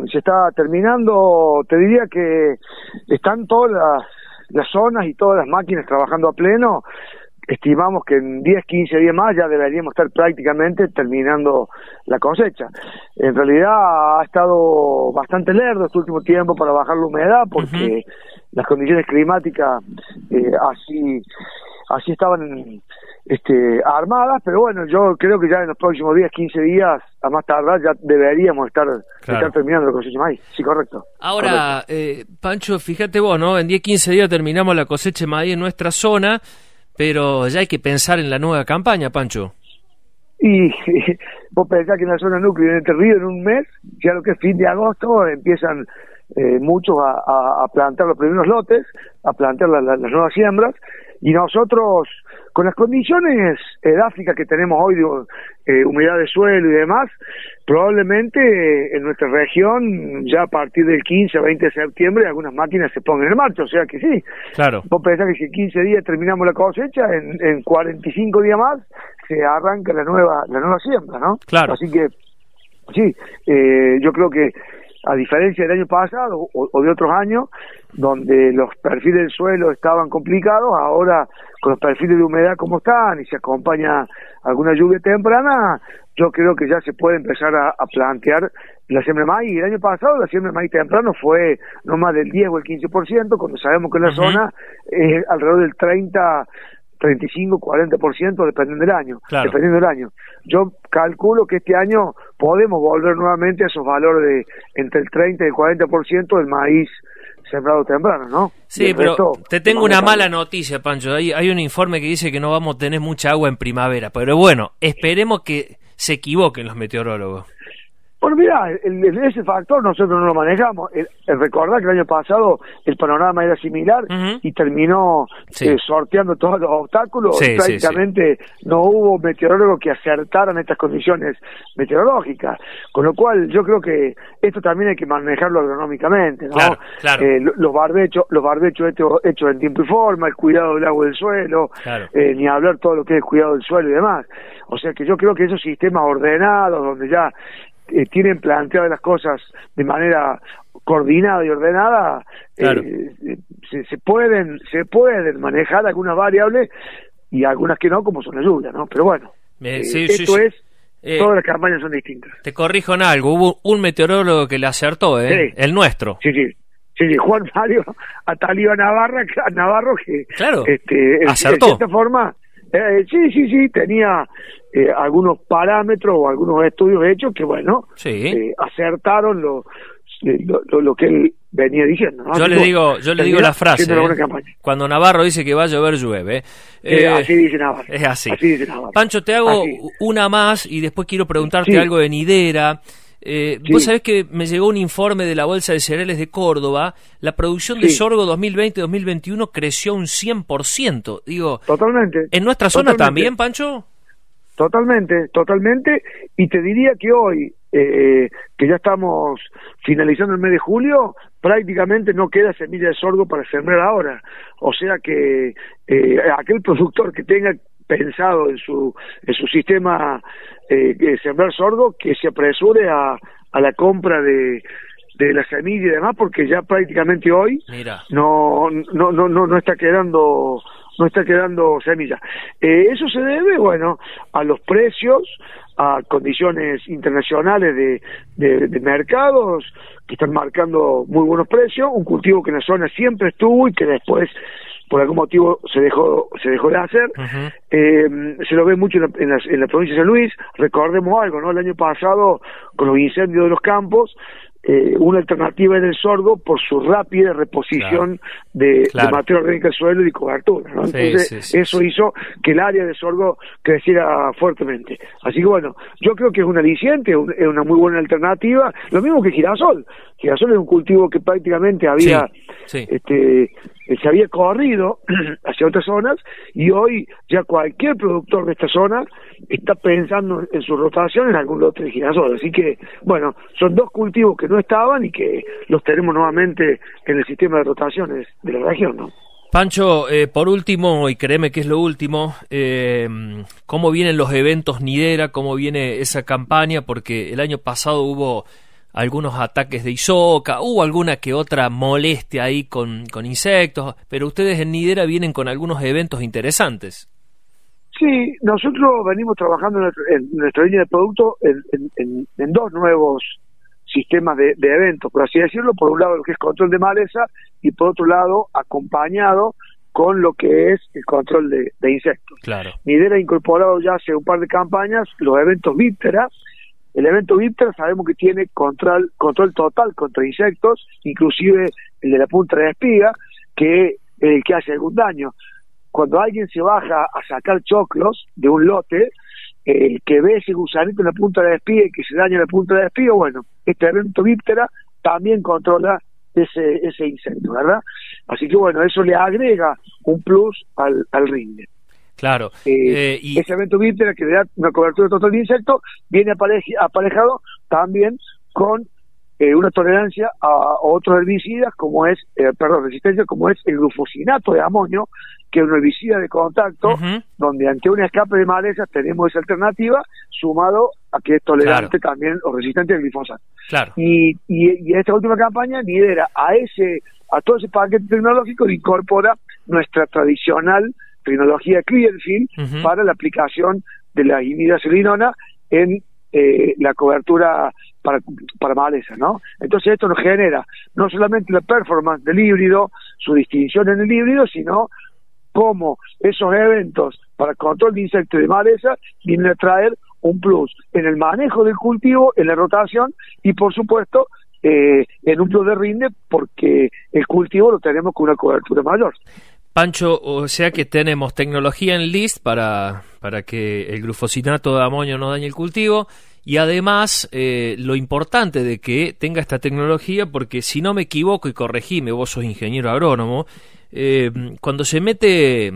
se está terminando. Te diría que están todas las zonas y todas las máquinas trabajando a pleno. Estimamos que en 10, 15 días más ya deberíamos estar prácticamente terminando la cosecha. En realidad ha estado bastante lerdo este último tiempo para bajar la humedad porque las condiciones climáticas así estaban armadas, pero bueno, yo creo que ya en los próximos 10, 15 días, a más tardar, ya deberíamos estar terminando la cosecha de maíz. Sí, correcto. Ahora, Pancho, fíjate vos, ¿no? En 10, 15 días terminamos la cosecha de maíz en nuestra zona, pero ya hay que pensar en la nueva campaña, Pancho. Y vos pensás que en la zona núcleo, en Entre Ríos, en un mes, ya lo que es fin de agosto, empiezan muchos a plantar los primeros lotes, a plantar las nuevas siembras, y nosotros, con las condiciones edáficas que tenemos hoy de humedad de suelo y demás, probablemente en nuestra región, ya a partir del 15 a 20 de septiembre, algunas máquinas se pongan en marcha, o sea que sí. Claro. Vos pensás que si en 15 días terminamos la cosecha, en 45 días más se arranca la nueva siembra, ¿no? Claro. Así que, sí, yo creo que a diferencia del año pasado o de otros años, donde los perfiles del suelo estaban complicados, ahora con los perfiles de humedad como están y se acompaña alguna lluvia temprana, yo creo que ya se puede empezar a plantear la siembra de maíz. El año pasado la siembra de maíz temprano fue no más del 10 o el 15%, cuando sabemos que en la zona es alrededor del 30, 35, 40%, dependiendo del año. Claro. Dependiendo del año. Yo calculo que este año podemos volver nuevamente a esos valores de entre el 30 y el 40% del maíz sembrado temprano, ¿no? Sí, pero te tengo una mala noticia, Pancho. Hay un informe que dice que no vamos a tener mucha agua en primavera, pero bueno, esperemos que se equivoquen los meteorólogos. Bueno, mira, ese factor nosotros no lo manejamos. Recordar que el año pasado el panorama era similar y terminó sorteando todos los obstáculos. Prácticamente no hubo meteorólogos que acertaran estas condiciones meteorológicas. Con lo cual yo creo que esto también hay que manejarlo agronómicamente, ¿no? Claro. Los barbechos hechos en tiempo y forma, el cuidado del agua del suelo, ni hablar todo lo que es el cuidado del suelo y demás. O sea que yo creo que esos sistemas ordenados, donde ya tienen planteadas las cosas de manera coordinada y ordenada, se pueden manejar algunas variables y algunas que no, como son la lluvia, ¿no? Pero bueno, todas las campañas son distintas. Te corrijo en algo, hubo un meteorólogo que le acertó, el nuestro. Sí, Juan Mario Atalío Navarro, que acertó. De cierta forma, sí, tenía algunos parámetros o algunos estudios hechos que, bueno, acertaron lo que él venía diciendo, ¿no? Yo le digo la frase, cuando Navarro dice que va a llover, llueve. Así dice Navarro. Es así. Dice Navarro. Pancho, te hago una más y después quiero preguntarte algo de Nidera. Vos sabés que me llegó un informe de la Bolsa de Cereales de Córdoba. La producción de sorgo 2020-2021 creció un 100%. Digo, totalmente. ¿En nuestra zona también, Pancho? Totalmente. Y te diría que hoy, que ya estamos finalizando el mes de julio, prácticamente no queda semilla de sorgo para sembrar ahora. O sea que aquel productor que tenga pensado en su sistema sembrar sorgo, que se apresure a la compra de la semilla y demás, porque ya prácticamente hoy no está quedando semilla. Eso se debe, bueno, a los precios, a condiciones internacionales de mercados que están marcando muy buenos precios, un cultivo que en la zona siempre estuvo y que después por algún motivo se dejó de hacer. Se lo ve mucho en la provincia de San Luis. Recordemos algo, ¿no? El año pasado, con los incendios de los campos, una alternativa era el sorgo por su rápida reposición de materia orgánica del suelo y cobertura, ¿no? Entonces eso hizo que el área de sorgo creciera fuertemente. Así que bueno, yo creo que es un aliciente, es una muy buena alternativa. Lo mismo que girasol. Girasol es un cultivo que prácticamente se había corrido hacia otras zonas y hoy ya cualquier productor de esta zona está pensando en su rotación en algún lote de girasol. Así que, bueno, son dos cultivos que no estaban y que los tenemos nuevamente en el sistema de rotaciones de la región, ¿no? Pancho, por último, y créeme que es lo último, ¿cómo vienen los eventos Nidera? ¿Cómo viene esa campaña? Porque el año pasado hubo algunos ataques de isoca, hubo alguna que otra molestia ahí con insectos, pero ustedes en Nidera vienen con algunos eventos interesantes. Sí, nosotros venimos trabajando en nuestra línea de producto en dos nuevos sistemas de eventos, por así decirlo. Por un lado lo que es control de maleza y por otro lado acompañado con lo que es el control de insectos. Claro. Nidera ha incorporado ya hace un par de campañas los eventos Víptera. El evento Víptera sabemos que tiene control total contra insectos, inclusive el de la punta de espiga, que hace algún daño. Cuando alguien se baja a sacar choclos de un lote, que ve ese gusanito en la punta de la espiga y que se daña la punta de la espiga, bueno, este evento Víptera también controla ese insecto, ¿verdad? Así que bueno, eso le agrega un plus al rinde. Claro. Y ese evento Víptera, que le da una cobertura total de insectos, viene aparejado también con una tolerancia a otros herbicidas, como es, resistencia, como es el glufosinato de amonio, que es un herbicida de contacto, donde ante un escape de malezas tenemos esa alternativa, sumado a que es tolerante también o resistente al glifosato. Claro. Y esta última campaña, Nidera, a todo ese paquete tecnológico, incorpora nuestra tradicional tecnología Clearfield para la aplicación de la imidazolinona en la cobertura para maleza, ¿no? Entonces esto nos genera no solamente la performance del híbrido, su distinción en el híbrido, sino cómo esos eventos para control de insectos y de maleza vienen a traer un plus en el manejo del cultivo, en la rotación y por supuesto en un plus de rinde, porque el cultivo lo tenemos con una cobertura mayor. Pancho, o sea que tenemos tecnología en list para que el glufosinato de amonio no dañe el cultivo, y además lo importante de que tenga esta tecnología, porque si no me equivoco, y corregime, vos sos ingeniero agrónomo, cuando se mete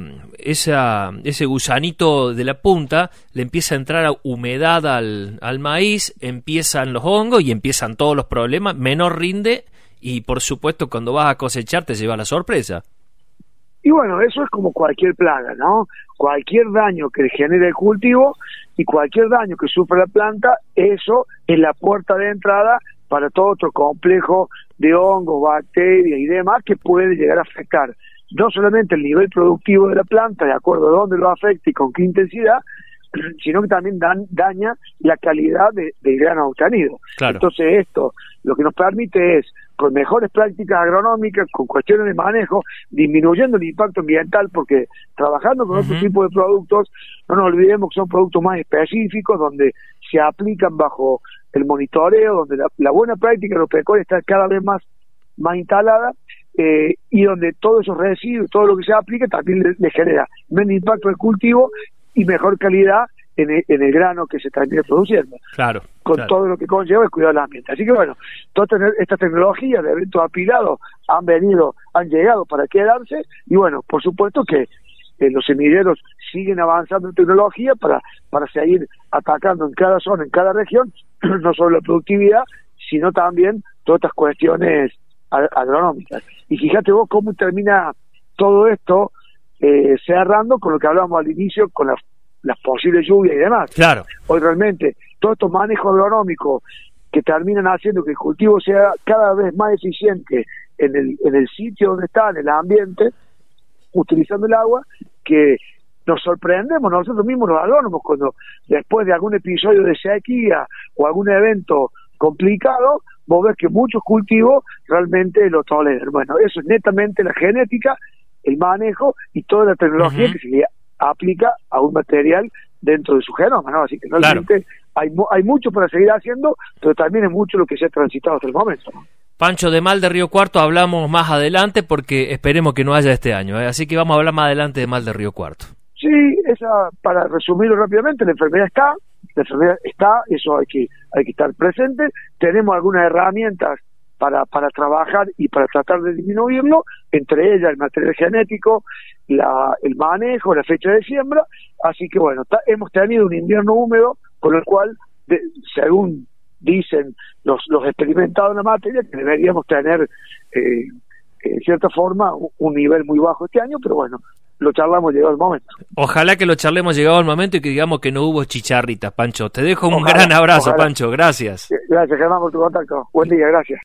ese gusanito de la punta, le empieza a entrar humedad al maíz, empiezan los hongos y empiezan todos los problemas, menor rinde, y por supuesto cuando vas a cosechar te lleva la sorpresa. Y bueno, eso es como cualquier plaga, ¿no? Cualquier daño que genere el cultivo y cualquier daño que sufra la planta, eso es la puerta de entrada para todo otro complejo de hongos, bacterias y demás que puede llegar a afectar no solamente el nivel productivo de la planta, de acuerdo a dónde lo afecta y con qué intensidad, sino que también daña la calidad del grano obtenido. Claro. Entonces esto lo que nos permite es, con mejores prácticas agronómicas, con cuestiones de manejo, disminuyendo el impacto ambiental, porque trabajando con otro tipo de productos, no nos olvidemos que son productos más específicos, donde se aplican bajo el monitoreo, donde la buena práctica agropecuaria está cada vez más instalada, y donde todos esos residuos, todo lo que se aplica, también le genera menos impacto del cultivo y mejor calidad en el grano que se termine produciendo. Claro. Todo lo que conlleva el cuidado del ambiente. Así que bueno, todas estas tecnologías de eventos apilados han llegado para quedarse, y bueno, por supuesto que los semilleros siguen avanzando en tecnología para seguir atacando en cada zona, en cada región, no solo la productividad, sino también todas estas cuestiones agronómicas. Y fíjate vos cómo termina todo esto cerrando con lo que hablábamos al inicio, con las posibles lluvias y demás. Claro. Hoy realmente todos estos manejos agronómicos que terminan haciendo que el cultivo sea cada vez más eficiente en el sitio donde está, en el ambiente, utilizando el agua, que nos sorprendemos nosotros mismos los agrónomos cuando después de algún episodio de sequía o algún evento complicado, vos ves que muchos cultivos realmente lo toleran. Bueno, eso es netamente la genética, el manejo y toda la tecnología que se le aplica a un material dentro de su genoma, ¿no? Así que realmente hay mucho para seguir haciendo, pero también es mucho lo que se ha transitado hasta el momento, ¿no? Pancho, de mal de Río Cuarto hablamos más adelante, porque esperemos que no haya este año, ¿eh? Así que vamos a hablar más adelante de mal de Río Cuarto. Sí, para resumirlo rápidamente, la enfermedad está, eso hay que estar presente. Tenemos algunas herramientas para trabajar y para tratar de disminuirlo, entre ellas el material genético, el manejo, la fecha de siembra. Así que bueno, hemos tenido un invierno húmedo, con el cual, según dicen los experimentados en la materia, que deberíamos tener en cierta forma un nivel muy bajo este año, pero bueno, lo charlamos llegado el momento. Ojalá que lo charlemos llegado el momento y que digamos que no hubo chicharritas, Pancho. Te dejo un gran abrazo, Pancho. Gracias. Gracias, Germán, por tu contacto. Buen día, gracias.